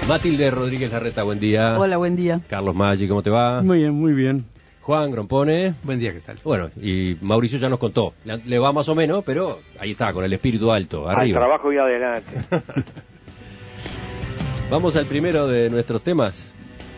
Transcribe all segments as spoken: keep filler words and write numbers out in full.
Matilde Rodríguez Larreta, buen día. Hola, buen día. Carlos Maggi, ¿cómo te va? Muy bien, muy bien. Juan Grompone. Buen día, ¿qué tal? Bueno, y Mauricio ya nos contó. Le, le va más o menos, pero ahí está, con el espíritu alto, arriba. Al trabajo y adelante. Vamos al primero de nuestros temas.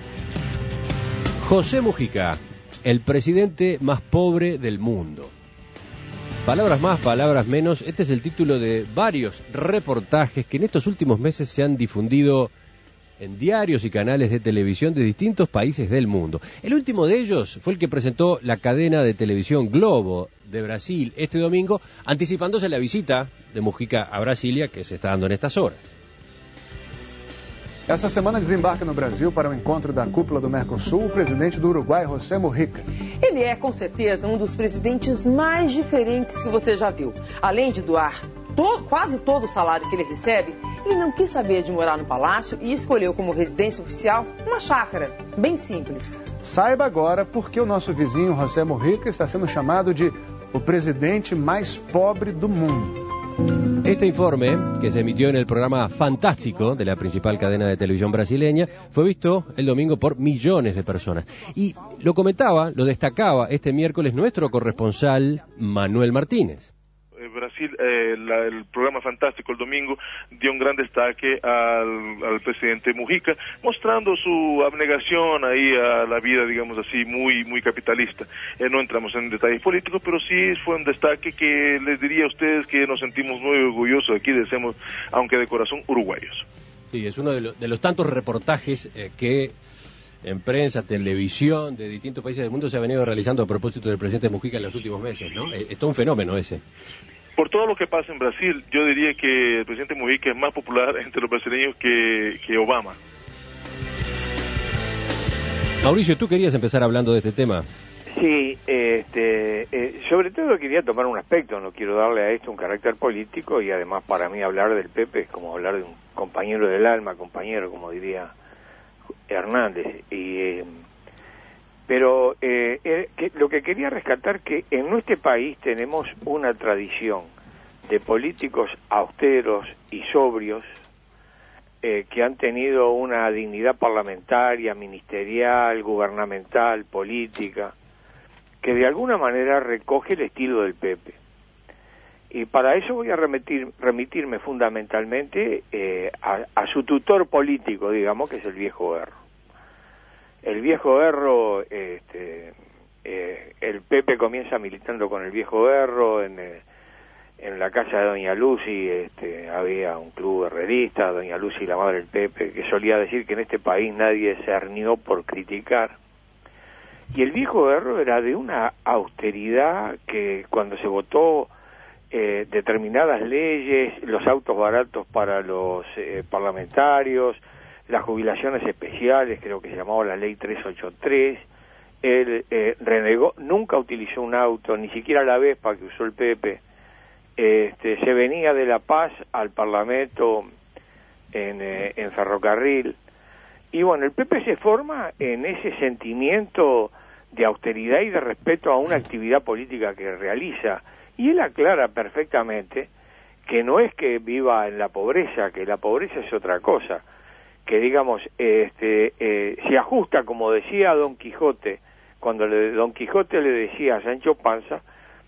José Mujica, el presidente más pobre del mundo. Palabras más, palabras menos. Este es el título de varios reportajes que en estos últimos meses se han difundido en diarios y canales de televisión de distintos países del mundo. El último de ellos fue el que presentó la cadena de televisión Globo de Brasil este domingo, anticipándose la visita de Mujica a Brasilia que se está dando en estas horas. Essa semana desembarca no Brasil para o encontro da cúpula do Mercosul o presidente do Uruguai, José Mujica. Ele é, com certeza, um dos presidentes mais diferentes que você já viu. Além de doar to- quase todo o salário que ele recebe, ele não quis saber de morar no palácio e escolheu como residência oficial uma chácara, bem simples. Saiba agora por que o nosso vizinho José Mujica está sendo chamado de o presidente mais pobre do mundo. Este informe, que se emitió en el programa Fantástico de la principal cadena de televisión brasileña, fue visto el domingo por millones de personas. Y lo comentaba, lo destacaba este miércoles nuestro corresponsal Manuel Martínez. Brasil, eh, la, el programa Fantástico el domingo dio un gran destaque al, al presidente Mujica, mostrando su abnegación ahí a la vida, digamos así, muy muy capitalista. Eh, no entramos en detalles políticos, pero sí fue un destaque que les diría a ustedes que nos sentimos muy orgullosos aquí, decimos, aunque de corazón, uruguayos. Sí, es uno de, lo, de los tantos reportajes eh, que en prensa, televisión, de distintos países del mundo se ha venido realizando a propósito del presidente Mujica en los últimos meses, ¿no? Es todo un fenómeno ese. Por todo lo que pasa en Brasil, yo diría que el presidente Mujica es más popular entre los brasileños que, que Obama. Mauricio, tú querías empezar hablando de este tema. Sí, este, eh, sobre todo quería tomar un aspecto, no quiero darle a esto un carácter político y además para mí hablar del Pepe es como hablar de un compañero del alma, compañero, como diría Hernández. Y, eh, pero eh, eh, que, lo que quería rescatar que en nuestro país tenemos una tradición de políticos austeros y sobrios eh, que han tenido una dignidad parlamentaria, ministerial, gubernamental, política, que de alguna manera recoge el estilo del Pepe. Y para eso voy a remitir, remitirme fundamentalmente eh, a, a su tutor político, digamos, que es el Viejo Erro. El Viejo Erro, este, eh, el Pepe comienza militando con el Viejo Erro, en, eh, en la casa de Doña Lucy este, había un club herrerista, Doña Lucy, la madre del Pepe, que solía decir que en este país nadie se hernió por criticar. Y el Viejo Erro era de una austeridad que cuando se votó eh, determinadas leyes, los autos baratos para los eh, parlamentarios, las jubilaciones especiales, creo que se llamaba la ley trescientos ochenta y tres, él eh, renegó, nunca utilizó un auto, ni siquiera la Vespa que usó el Pepe, este, se venía de La Paz al Parlamento en, eh, en ferrocarril, y bueno, el Pepe se forma en ese sentimiento de austeridad y de respeto a una actividad política que realiza, y él aclara perfectamente que no es que viva en la pobreza, que la pobreza es otra cosa, que digamos, este, eh, se ajusta, como decía Don Quijote, cuando le, Don Quijote le decía a Sancho Panza,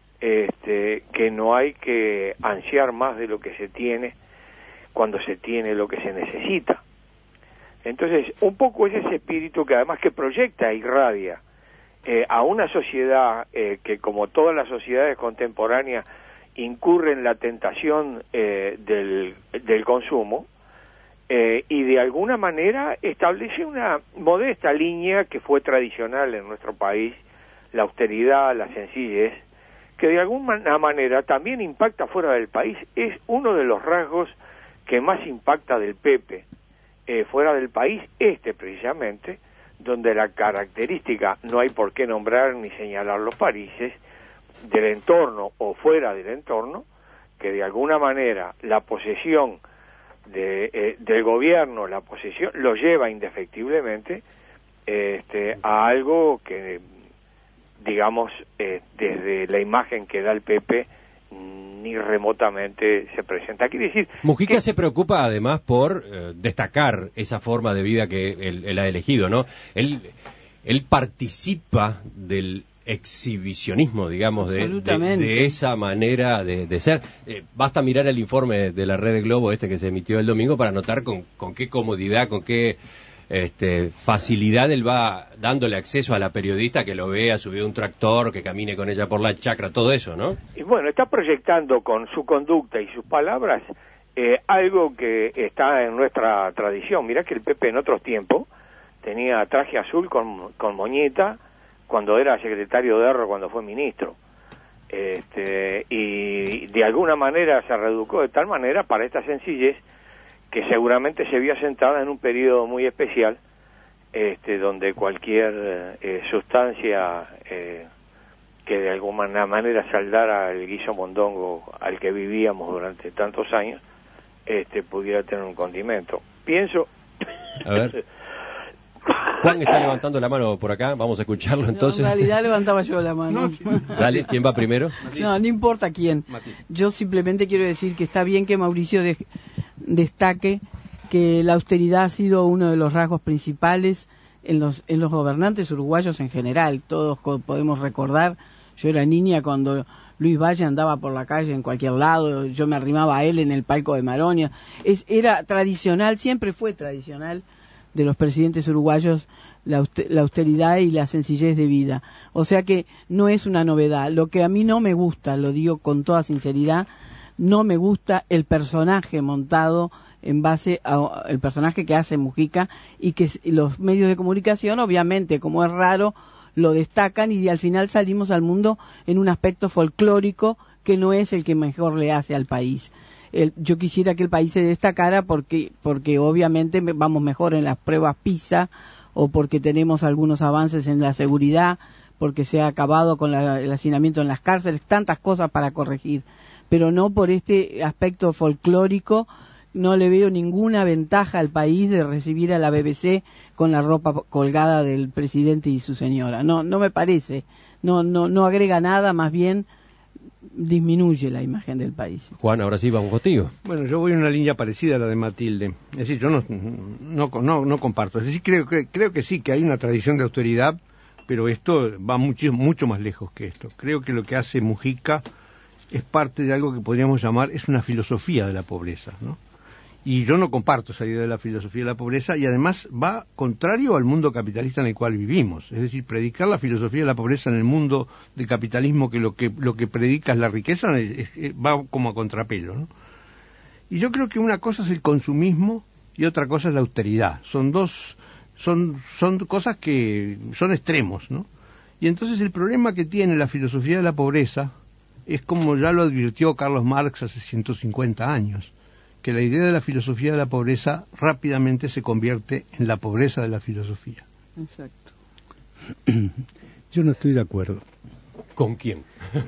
este, que no hay que ansiar más de lo que se tiene cuando se tiene lo que se necesita. Entonces, un poco es ese espíritu que además que proyecta e irradia eh, a una sociedad eh, que, como todas las sociedades contemporáneas, incurre en la tentación eh, del, del consumo, Eh, y de alguna manera establece una modesta línea que fue tradicional en nuestro país, la austeridad, la sencillez, que de alguna manera también impacta fuera del país. Es uno de los rasgos que más impacta del Pepe eh, fuera del país, este precisamente, donde la característica, no hay por qué nombrar ni señalar los países, del entorno o fuera del entorno, que de alguna manera la posesión De, eh, del gobierno, la posesión, lo lleva indefectiblemente este, a algo que, digamos, eh, desde la imagen que da el Pepe, ni remotamente se presenta. Quiere decir... Mujica que... se preocupa además por eh, destacar esa forma de vida que él, él ha elegido, ¿no? Él, él participa del exhibicionismo, digamos, de, de, de esa manera de, de ser. Eh, basta mirar el informe de la Red de Globo este que se emitió el domingo para notar con, con qué comodidad, con qué este, facilidad él va dándole acceso a la periodista que lo vea subido a un tractor, que camine con ella por la chacra, todo eso, ¿no? Y bueno, está proyectando con su conducta y sus palabras eh, algo que está en nuestra tradición. Mirá que el Pepe en otros tiempos tenía traje azul con, con moñeta, cuando era secretario de Erro, cuando fue ministro, este, y de alguna manera se reeducó de tal manera para esta sencillez que seguramente se vio sentada en un periodo muy especial, este, donde cualquier eh, sustancia eh, que de alguna manera saldara el guiso mondongo al que vivíamos durante tantos años, este, pudiera tener un condimento. Pienso... A ver... Juan está levantando la mano por acá, vamos a escucharlo entonces. No, en realidad levantaba yo la mano. No. Dale, ¿quién va primero? No, no importa quién. Yo simplemente quiero decir que está bien que Mauricio de, destaque que la austeridad ha sido uno de los rasgos principales en los, en los gobernantes uruguayos en general. Todos podemos recordar, yo era niña cuando Luis Valle andaba por la calle en cualquier lado, yo me arrimaba a él en el palco de Maronia. Es, era tradicional, siempre fue tradicional de los presidentes uruguayos la austeridad y la sencillez de vida. O sea que no es una novedad. Lo que a mí no me gusta, lo digo con toda sinceridad, no me gusta el personaje montado en base al personaje que hace Mujica, y que los medios de comunicación, obviamente, como es raro, lo destacan y al final salimos al mundo en un aspecto folclórico que no es el que mejor le hace al país. El, yo quisiera que el país se destacara porque, porque obviamente vamos mejor en las pruebas PISA, o porque tenemos algunos avances en la seguridad, porque se ha acabado con la, el hacinamiento en las cárceles, tantas cosas para corregir, pero no por este aspecto folclórico. No le veo ninguna ventaja al país de recibir a la B B C con la ropa colgada del presidente y su señora. No, no me parece. No, no, no agrega nada, más bien disminuye la imagen del país. Juan, ahora sí vamos contigo. Bueno, yo voy en una línea parecida a la de Matilde. Es decir, yo no no no, no comparto. Es decir, creo que creo que sí que hay una tradición de austeridad, pero esto va mucho mucho más lejos que esto. Creo que lo que hace Mujica es parte de algo que podríamos llamar, es una filosofía de la pobreza, ¿no? Y yo no comparto esa idea de la filosofía de la pobreza, y además va contrario al mundo capitalista en el cual vivimos. Es decir, predicar la filosofía de la pobreza en el mundo del capitalismo, que lo que lo que predica es la riqueza, es, es, va como a contrapelo, ¿no? Y yo creo que una cosa es el consumismo y otra cosa es la austeridad. Son dos, son, son cosas que son extremos, ¿no? Y entonces el problema que tiene la filosofía de la pobreza es, como ya lo advirtió Carlos Marx hace ciento cincuenta años, que la idea de la filosofía de la pobreza rápidamente se convierte en la pobreza de la filosofía. Exacto. Yo no estoy de acuerdo. ¿Con quién?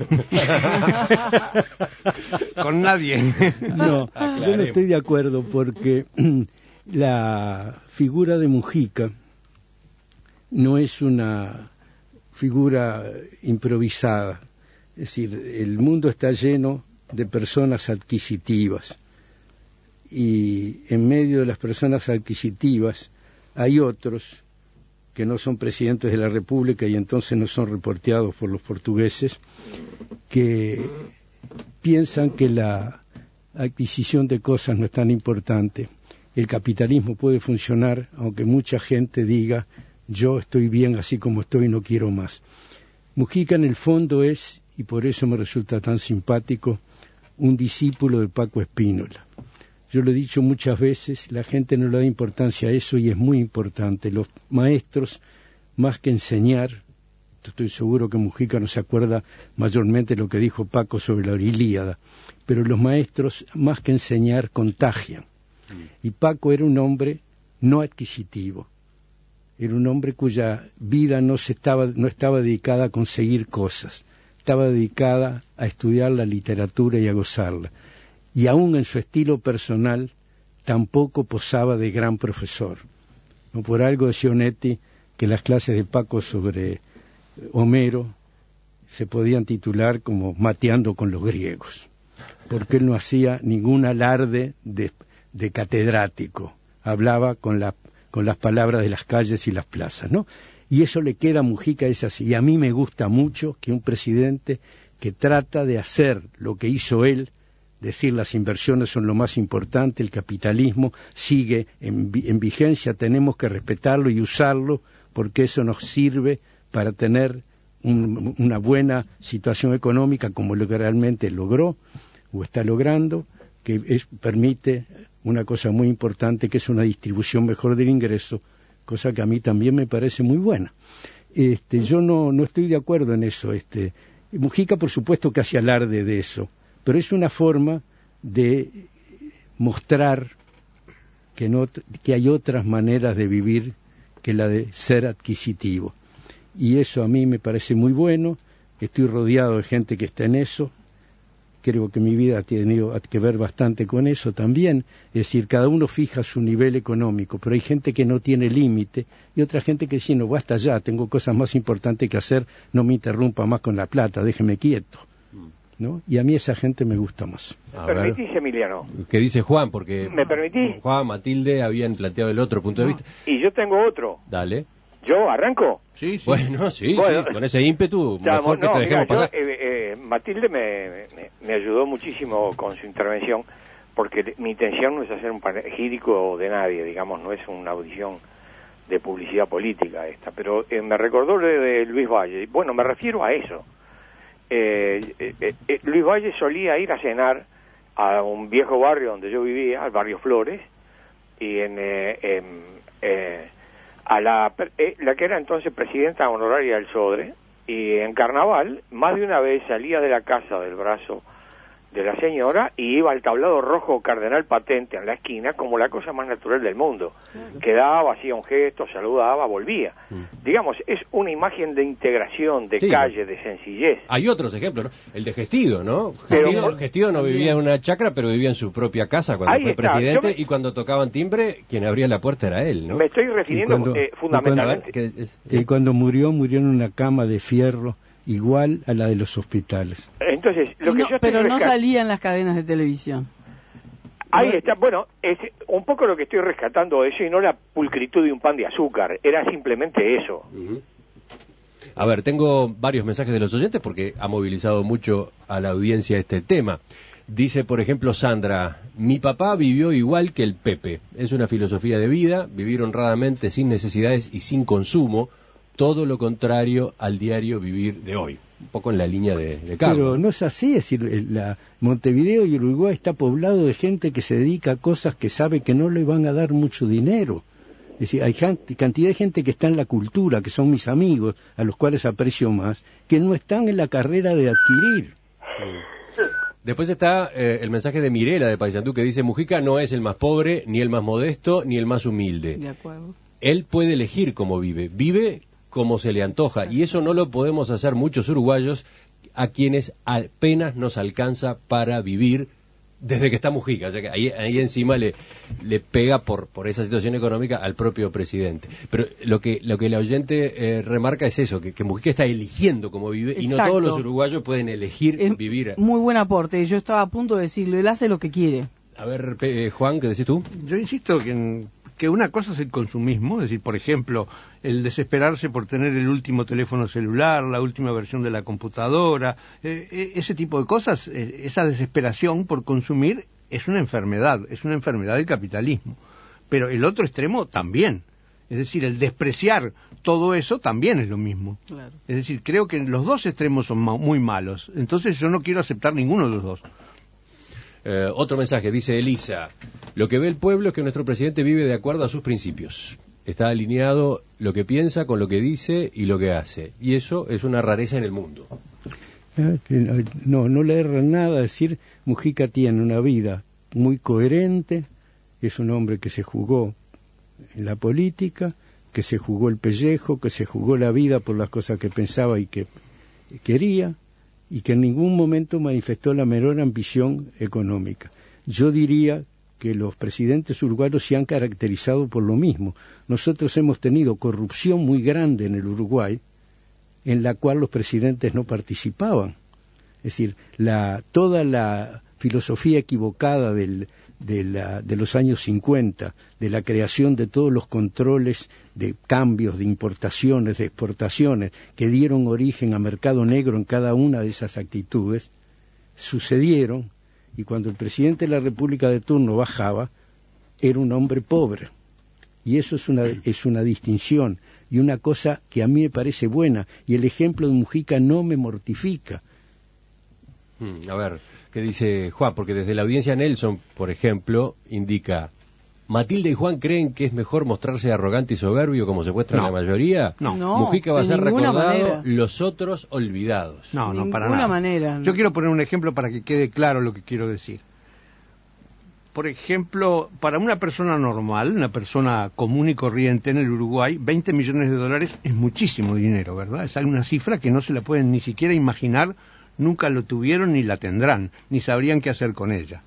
Con nadie. No, yo no estoy de acuerdo porque la figura de Mujica no es una figura improvisada. Es decir, el mundo está lleno de personas adquisitivas, y en medio de las personas adquisitivas hay otros que no son presidentes de la República y entonces no son reporteados por los portugueses, que piensan que la adquisición de cosas no es tan importante. El capitalismo puede funcionar aunque mucha gente diga yo estoy bien así como estoy, no quiero más. Mujica en el fondo es, y por eso me resulta tan simpático, un discípulo de Paco Espínola. Yo lo he dicho muchas veces, la gente no le da importancia a eso y es muy importante. Los maestros, más que enseñar, estoy seguro que Mujica no se acuerda mayormente lo que dijo Paco sobre la Ilíada, pero los maestros, más que enseñar, contagian. Y Paco era un hombre no adquisitivo, era un hombre cuya vida no, se estaba, no estaba dedicada a conseguir cosas, estaba dedicada a estudiar la literatura y a gozarla. Y aún en su estilo personal tampoco posaba de gran profesor. No por algo decía Onetti que las clases de Paco sobre Homero se podían titular como mateando con los griegos, porque él no hacía ningún alarde de, de catedrático, hablaba con, la, con las palabras de las calles y las plazas, ¿no? Y eso le queda a Mujica, es así. Y a mí me gusta mucho que un presidente que trata de hacer lo que hizo él, decir las inversiones son lo más importante, el capitalismo sigue en, en vigencia, tenemos que respetarlo y usarlo, porque eso nos sirve para tener un, una buena situación económica como lo que realmente logró o está logrando, que es, permite una cosa muy importante, que es una distribución mejor del ingreso, cosa que a mí también me parece muy buena. Este, yo no, no estoy de acuerdo en eso. Este, Mujica, por supuesto, que hace alarde de eso, pero es una forma de mostrar que, no, que hay otras maneras de vivir que la de ser adquisitivo. Y eso a mí me parece muy bueno. Estoy rodeado de gente que está en eso. Creo que mi vida ha tenido que ver bastante con eso también. Es decir, cada uno fija su nivel económico, pero hay gente que no tiene límite y otra gente que dice, no, basta ya, tengo cosas más importantes que hacer, no me interrumpa más con la plata, déjeme quieto, ¿no? Y a mí esa gente me gusta más. ¿Me permitís, Emiliano? ¿Qué dice Juan? Porque ¿Me permitís? Juan, Matilde habían planteado el otro punto de vista. Y yo tengo otro. Dale. ¿Yo arranco? Sí, sí. Bueno, sí, bueno, sí, con ese ímpetu, ya, mejor que no, te dejemos mira, pasar. Yo, eh, eh, Matilde me, me, me ayudó muchísimo con su intervención, porque mi intención no es hacer un panegírico de nadie, digamos, no es una audición de publicidad política esta, pero eh, me recordó de, de Luis Valle. Bueno, me refiero a eso. Eh, eh, eh, Luis Valle solía ir a cenar a un viejo barrio donde yo vivía, al barrio Flores, y en... Eh, eh, eh, a la, eh, la que era entonces presidenta honoraria del Sodre, y en carnaval más de una vez salía de la casa del brazo de la señora y iba al tablado rojo Cardenal Patente en la esquina como la cosa más natural del mundo. Uh-huh. Quedaba, hacía un gesto, saludaba, volvía. Uh-huh. Digamos, es una imagen de integración, de sí, calle, de sencillez. Hay otros ejemplos, ¿no? El de Gestido, ¿no? Pero, Gestido, Gestido no vivía en una chacra, pero vivía en su propia casa cuando fue está. presidente, me... y cuando tocaban timbre, quien abría la puerta era él, ¿no? Me estoy refiriendo cuando, eh, fundamentalmente... Y cuando, es, sí. y cuando murió, murió en una cama de fierro, igual a la de los hospitales. Entonces, lo que no, yo pero no rescat... salía en las cadenas de televisión. Ahí está, bueno, es un poco lo que estoy rescatando de eso, y no la pulcritud de un pan de azúcar, era simplemente eso. Uh-huh. A ver, tengo varios mensajes de los oyentes porque ha movilizado mucho a la audiencia este tema. Dice, por ejemplo, Sandra, mi papá vivió igual que el Pepe. Es una filosofía de vida, vivir honradamente sin necesidades y sin consumo, todo lo contrario al diario vivir de hoy. Un poco en la línea de, de Carlos. Pero no es así, es decir, la Montevideo y Uruguay está poblado de gente que se dedica a cosas que sabe que no le van a dar mucho dinero. Es decir, hay cantidad de gente que está en la cultura, que son mis amigos, a los cuales aprecio más, que no están en la carrera de adquirir. Sí. Después está eh, el mensaje de Mirela de Paysandú, que dice, Mujica no es el más pobre, ni el más modesto, ni el más humilde. De acuerdo. Él puede elegir cómo vive. Vive como se le antoja, y eso no lo podemos hacer muchos uruguayos, a quienes apenas nos alcanza para vivir desde que está Mujica. O sea que ahí, ahí encima le, le pega por, por esa situación económica al propio presidente. Pero lo que lo que el oyente eh, remarca es eso, que, que Mujica está eligiendo cómo vive. Exacto. Y no todos los uruguayos pueden elegir es vivir. Muy buen aporte, yo estaba a punto de decirlo, él hace lo que quiere. A ver, eh, Juan, ¿qué decís tú? Yo insisto que en... que una cosa es el consumismo, es decir, por ejemplo, el desesperarse por tener el último teléfono celular, la última versión de la computadora, eh, ese tipo de cosas, eh, esa desesperación por consumir es una enfermedad, es una enfermedad del capitalismo. Pero el otro extremo también, es decir, el despreciar todo eso también es lo mismo. Claro. Es decir, creo que los dos extremos son ma- muy malos, entonces yo no quiero aceptar ninguno de los dos. Eh, otro mensaje, dice Elisa, lo que ve el pueblo es que nuestro presidente vive de acuerdo a sus principios. Está alineado lo que piensa con lo que dice y lo que hace. Y eso es una rareza en el mundo. No, no le erra nada decir, Mujica tiene una vida muy coherente, es un hombre que se jugó en la política, que se jugó el pellejo, que se jugó la vida por las cosas que pensaba y que quería, y que en ningún momento manifestó la menor ambición económica. Yo diría que los presidentes uruguayos se han caracterizado por lo mismo. Nosotros hemos tenido corrupción muy grande en el Uruguay, en la cual los presidentes no participaban. Es decir, la, toda la filosofía equivocada del, de, la, de los años cincuenta, de la creación de todos los controles de cambios, de importaciones, de exportaciones, que dieron origen a mercado negro en cada una de esas actitudes, sucedieron, y cuando el presidente de la República de turno bajaba, era un hombre pobre. Y eso es una, es una distinción, y una cosa que a mí me parece buena, y el ejemplo de Mujica no me mortifica. Hmm, a ver, ¿qué dice Juan? Porque desde la audiencia Nelson, por ejemplo, indica: Matilde y Juan creen que es mejor mostrarse arrogante y soberbio como se muestra no, en la mayoría. No, Mujica va a ser recordado, manera. los otros olvidados. No, no, de para ninguna nada. manera. Yo quiero poner un ejemplo para que quede claro lo que quiero decir. Por ejemplo, para una persona normal, una persona común y corriente en el Uruguay, veinte millones de dólares es muchísimo dinero, ¿verdad? Es una cifra que no se la pueden ni siquiera imaginar. Nunca lo tuvieron ni la tendrán, ni sabrían qué hacer con ella.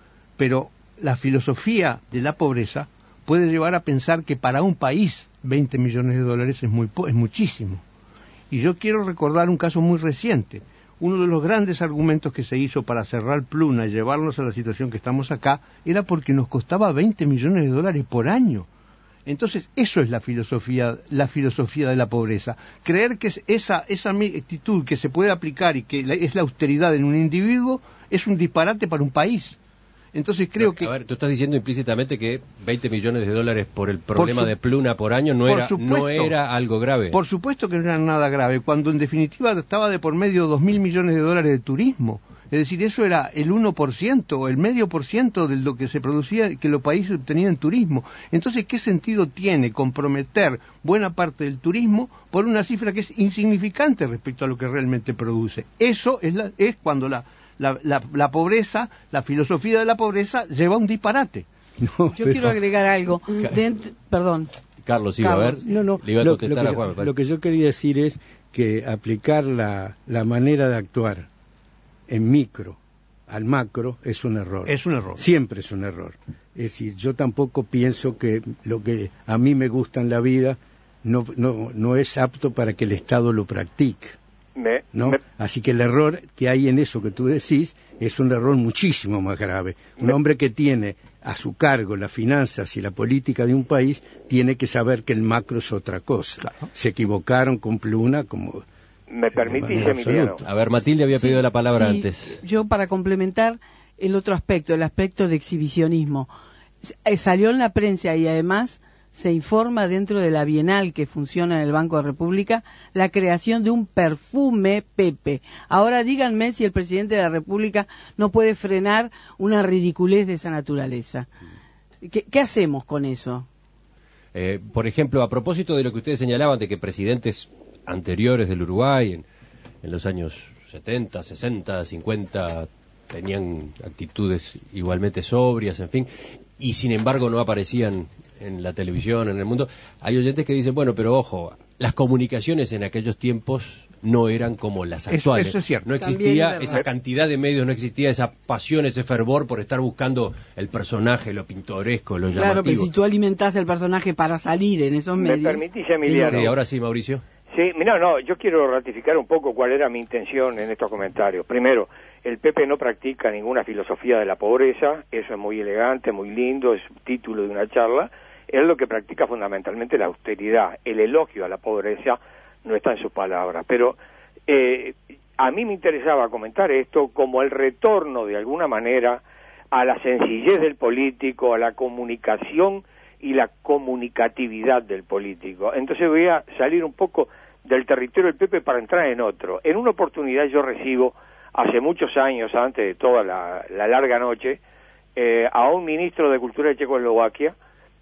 Pero la filosofía de la pobreza puede llevar a pensar que para un país veinte millones de dólares es, muy po es muchísimo. Y yo quiero recordar un caso muy reciente. Uno de los grandes argumentos que se hizo para cerrar Pluna y llevarnos a la situación que estamos acá era porque nos costaba veinte millones de dólares por año. Entonces, eso es la filosofía, la filosofía de la pobreza. Creer que esa, esa actitud que se puede aplicar y que la, es la austeridad en un individuo es un disparate para un país. Entonces creo que... A ver, tú estás diciendo implícitamente que veinte millones de dólares por el problema su... de Pluna por año no, por era, supuesto, no era algo grave. Por supuesto que no era nada grave, cuando en definitiva estaba de por medio dos mil millones de dólares de turismo. Es decir, eso era el uno por ciento o el medio por ciento de lo que se producía, que los países obtenían en turismo. Entonces, ¿qué sentido tiene comprometer buena parte del turismo por una cifra que es insignificante respecto a lo que realmente produce? Eso es, la, es cuando la, la, la, la pobreza, la filosofía de la pobreza lleva a un disparate. No, Yo pero... quiero agregar algo. Dent... Perdón. Carlos iba Carlos. a ver. No, no, le iba a lo, contestar lo, a que Juan. yo, lo que yo quería decir es que aplicar la, la manera de actuar en micro al macro es un error. Es un error. Siempre es un error. Es decir, yo tampoco pienso que lo que a mí me gusta en la vida no, no, no es apto para que el Estado lo practique. Me, ¿no? me... Así que el error que hay en eso que tú decís es un error muchísimo más grave. Un me... hombre que tiene a su cargo las finanzas y la política de un país tiene que saber que el macro es otra cosa. Claro. Se equivocaron con Pluna como... ¿Me permitís, Emiliano? A ver, Matilde había sí, pedido la palabra sí, antes. Yo, para complementar el otro aspecto, el aspecto de exhibicionismo. Salió en la prensa y además se informa dentro de la Bienal que funciona en el Banco de República la creación de un perfume Pepe. Ahora díganme si el presidente de la República no puede frenar una ridiculez de esa naturaleza. ¿Qué, qué hacemos con eso? Eh, por ejemplo, a propósito de lo que ustedes señalaban de que presidentes anteriores del Uruguay, en, en los años setenta, sesenta, cincuenta, tenían actitudes igualmente sobrias, en fin, y sin embargo no aparecían en la televisión, en el mundo. Hay oyentes que dicen, bueno, pero ojo, las comunicaciones en aquellos tiempos no eran como las actuales. Eso, eso es cierto. No existía esa cantidad de medios, no existía esa pasión, ese fervor por estar buscando el personaje, lo pintoresco, lo llamativo. Claro, pero si tú alimentás el personaje para salir en esos medios... ¿Me permitís, Emiliano? Sí, ahora sí, Mauricio. Sí, mira, no, yo quiero ratificar un poco cuál era mi intención en estos comentarios. Primero, el Pepe no practica ninguna filosofía de la pobreza, eso es muy elegante, muy lindo, es título de una charla. Él lo que practica fundamentalmente la austeridad, el elogio a la pobreza no está en sus palabras. Pero eh, a mí me interesaba comentar esto como el retorno de alguna manera a la sencillez del político, a la comunicación y la comunicatividad del político. Entonces voy a salir un poco del territorio del Pepe para entrar en otro. En una oportunidad yo recibo, hace muchos años, antes de toda la, la larga noche, eh, a un ministro de Cultura de Checoslovaquia.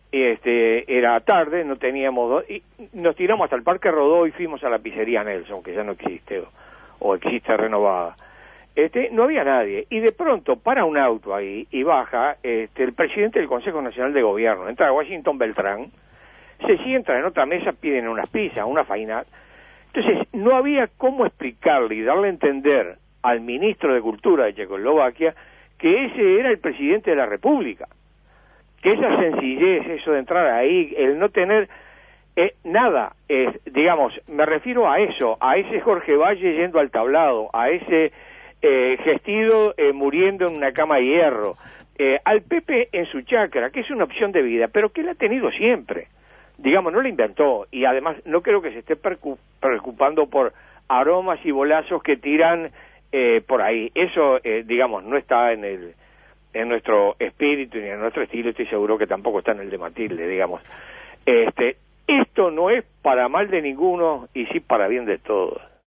Este, era tarde, no teníamos... Do- y nos tiramos hasta el Parque Rodó y fuimos a la pizzería Nelson, que ya no existe, o, o existe renovada. Este, no había nadie, y de pronto para un auto ahí, y baja este, el presidente del Consejo Nacional de Gobierno, entra Washington Beltrán, se sientan en otra mesa, piden unas pizzas, una faina. Entonces, no había cómo explicarle y darle a entender al ministro de Cultura de Checoslovaquia que ese era el presidente de la República, que esa sencillez, eso de entrar ahí, el no tener Eh, nada, eh, digamos, me refiero a eso, a ese Jorge Valle yendo al tablado, a ese eh, Gestido eh, muriendo en una cama de hierro, eh, al Pepe en su chacra, que es una opción de vida, pero que él ha tenido siempre. Digamos, no lo inventó, y además no creo que se esté preocupando por aromas y bolazos que tiran eh, por ahí. Eso, eh, digamos, no está en el en nuestro espíritu ni en nuestro estilo, estoy seguro que tampoco está en el de Matilde, digamos. Este, esto no es para mal de ninguno y sí para bien de todos.